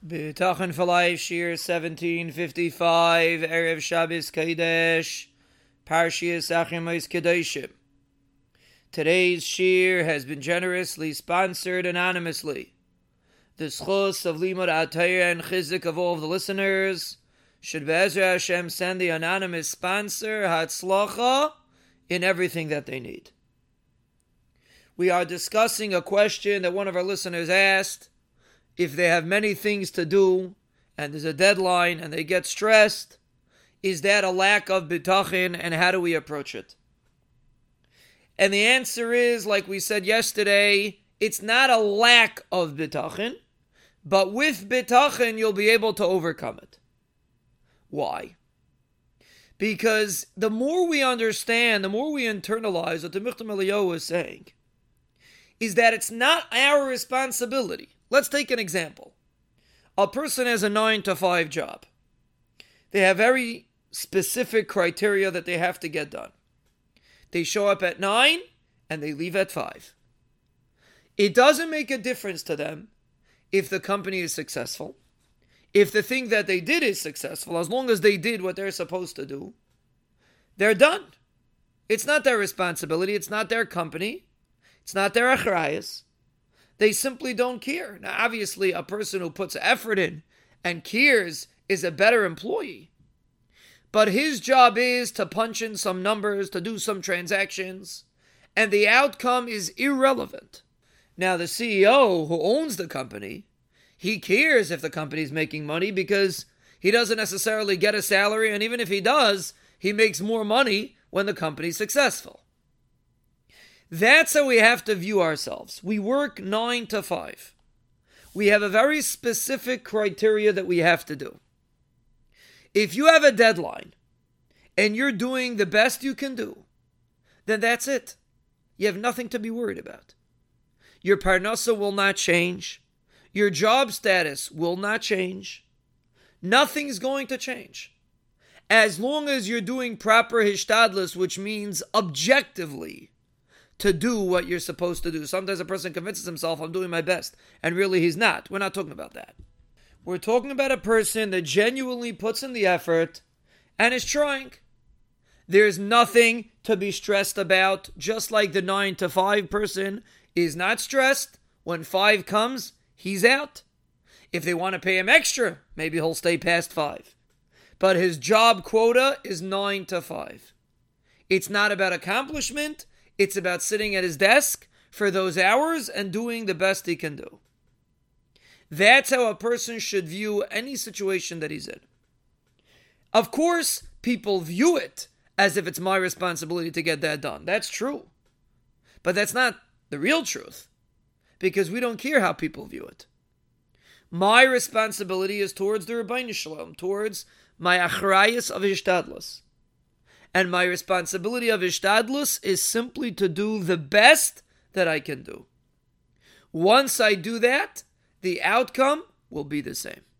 B'tachan for Life, Shir 1755, Erev Shabbos Kodesh, Parshias Achimos Kedoshim. Today's Shir has been generously sponsored anonymously. The schos of Limud Atayah and Chizik of all of the listeners should Be'ezra Hashem send the anonymous sponsor Hatzlacha in everything that they need. We are discussing a question that one of our listeners asked. If they have many things to do, and there's a deadline, and they get stressed, is that a lack of bitachon, and how do we approach it? And the answer is, like we said yesterday, it's not a lack of bitachon, but with bitachon, you'll be able to overcome it. Why? Because the more we understand, the more we internalize what the Michtam Eliyahu is saying, is that it's not our responsibility. Let's take an example. A person has a 9-to-5 job. They have very specific criteria that they have to get done. They show up at 9 and they leave at 5. It doesn't make a difference to them if the company is successful. If the thing that they did is successful, as long as they did what they're supposed to do, they're done. It's not their responsibility. It's not their company. It's not their achrayas. They simply don't care. Now, obviously, a person who puts effort in and cares is a better employee. But his job is to punch in some numbers, to do some transactions, and the outcome is irrelevant. Now, the CEO who owns the company, he cares if the company is making money because he doesn't necessarily get a salary, and even if he does, he makes more money when the company is successful. That's how we have to view ourselves. We work 9 to 5. We have a very specific criteria that we have to do. If you have a deadline and you're doing the best you can do, then that's it. You have nothing to be worried about. Your parnasa will not change. Your job status will not change. Nothing's going to change. As long as you're doing proper hishtadlus, which means objectively to do what you're supposed to do. Sometimes a person convinces himself, I'm doing my best, and really he's not. We're not talking about that. We're talking about a person that genuinely puts in the effort and is trying. There's nothing to be stressed about, just like the 9 to 5 person is not stressed. When 5 comes, he's out. If they want to pay him extra, maybe he'll stay past 5. But his job quota is 9 to 5. It's not about accomplishment. It's about sitting at his desk for those hours and doing the best he can do. That's how a person should view any situation that he's in. Of course, people view it as if it's my responsibility to get that done. That's true. But that's not the real truth, because we don't care how people view it. My responsibility is towards the Rabbeinu Shalom, towards my achrayus of hishtadlus. And my responsibility of hishtadlus is simply to do the best that I can do. Once I do that, the outcome will be the same.